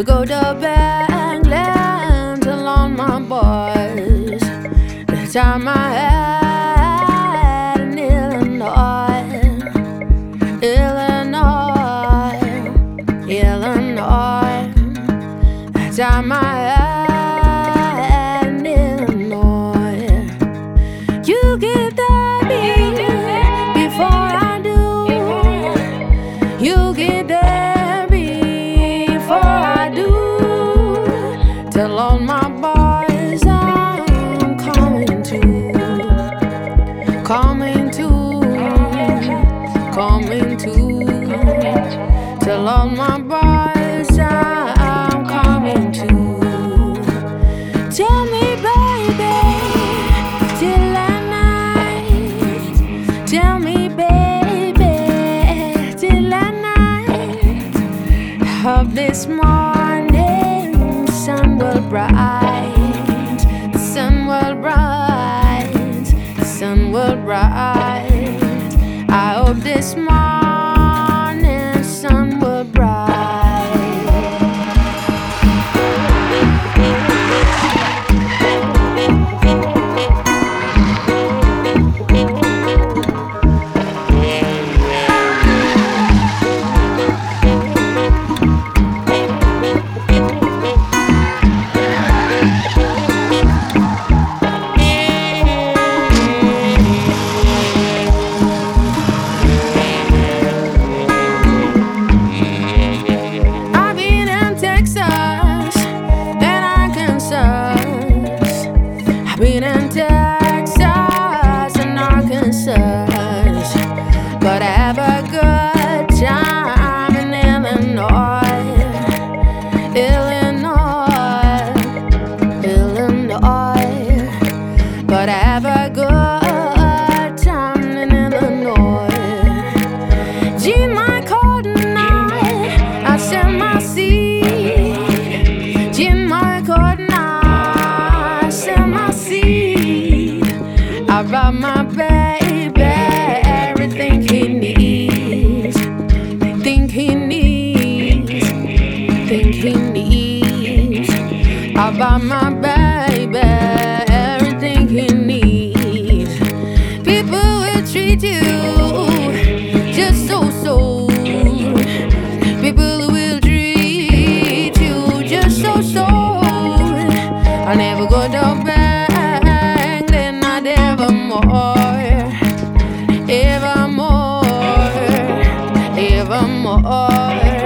go to Bangland to loan my boys the time I had in Illinois, Illinois, Illinois. The time I had in Illinois. You give that beat before I do. You give that beat before I do. Tell all my boys I'm coming to, coming to, coming to. Tell all my boys I'm coming to. Tell me, baby, till at night. Tell me, baby, till at night. Hope this morning sun will bright, the sun will bright, the sun will bright. I hope this morning sun will bright. I've been in Texas and Arkansas, but I have a good time in Illinois, Illinois, Illinois. But I have a good time in Illinois. Gee, my cold night, I sell my seed. Gee, my cold night, I brought my baby everything he needs, think he needs, think he needs. I brought my baby everything he needs. People will treat you just so. People will treat you just so. I never go to bed. Evermore, evermore.